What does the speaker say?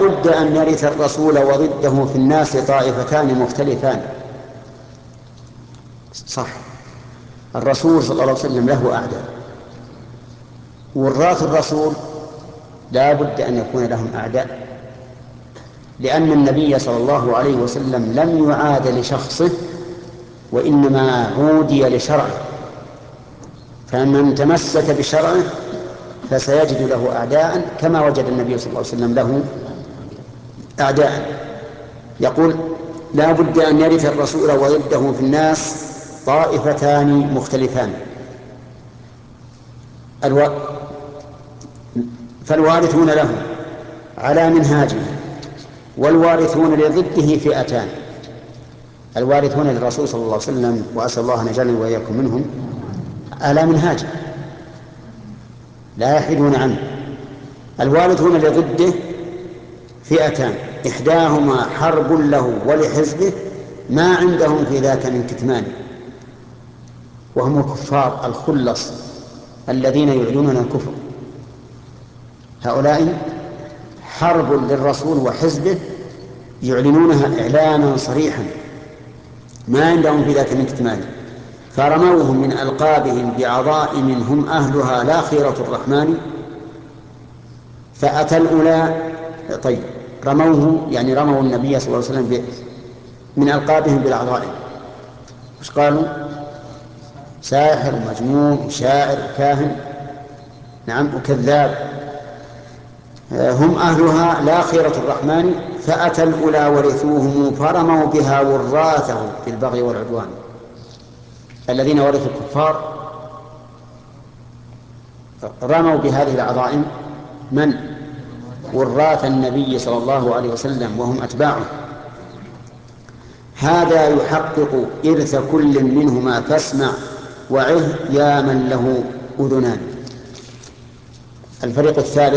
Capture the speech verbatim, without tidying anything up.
بد أن يرث الرسول وضده في الناس طائفتان مختلفان. صح، الرسول صلى الله عليه وسلم له أعداء، وراث الرسول لا بد أن يكون لهم أعداء، لأن النبي صلى الله عليه وسلم لم يعاد لشخصه وإنما عودي لشرعه، فمن تمسك بشرعه فسيجد له أعداء كما وجد النبي صلى الله عليه وسلم له أعداء. يقول لا بد أن يرث الرسول وضده في الناس طائفتان مختلفان. الو... فالوارثون له على منهاجه والوارثون لضده فئتان. الوارثون للرسول صلى الله عليه وسلم، وأسأل الله أن يجعلني وإياكم منهم، على منهاجه لا يحيدون عنه. الوارثون لضده فئتان، إحداهما حرب له ولحزبه ما عندهم في ذاك من كتمان، وهم الكفار الخلص الذين يعلنون الكفر. هؤلاء حرب للرسول وحزبه يعلنونها إعلانا صريحا ما عندهم في ذاك من كتمان، فرموهم من ألقابهم بعظائم هم أهلها لا خيرة الرحمن فأتى الأولى. طيب، رموه يعني رموا النبي صلى الله عليه وسلم من ألقابهم بالعظائم. وش قالوا؟ ساحر ومجنون وشاعر وكاهن، نعم، وكذاب، هم أهلها لا خيرة الرحمن فأتى الأولى ورثوهم فرموا بها وراثه بالبغي والعدوان. الذين ورثوا الكفار رموا بهذه العظائم من؟ وراث النبي صلى الله عليه وسلم وهم أتباعه. هذا يحقق إرث كل منهما فاسمع وعه يا من له أذنان. الفريق الثالث